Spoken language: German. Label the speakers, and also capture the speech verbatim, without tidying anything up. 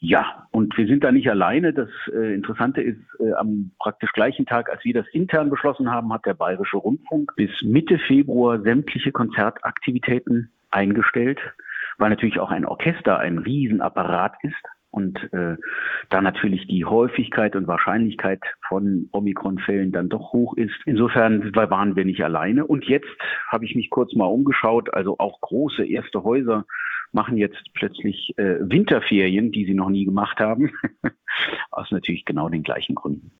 Speaker 1: Ja, und wir sind da nicht alleine. Das äh, Interessante ist, äh, am praktisch gleichen Tag, als wir das intern beschlossen haben, hat der Bayerische Rundfunk bis Mitte Februar sämtliche Konzertaktivitäten eingestellt, weil natürlich auch ein Orchester ein Riesenapparat ist und äh, da natürlich die Häufigkeit und Wahrscheinlichkeit von Omikron-Fällen dann doch hoch ist. Insofern waren wir nicht alleine. Und jetzt habe ich mich kurz mal umgeschaut, also auch große erste Häuser machen jetzt plötzlich äh, Winterferien, die sie noch nie gemacht haben, aus natürlich genau den gleichen Gründen.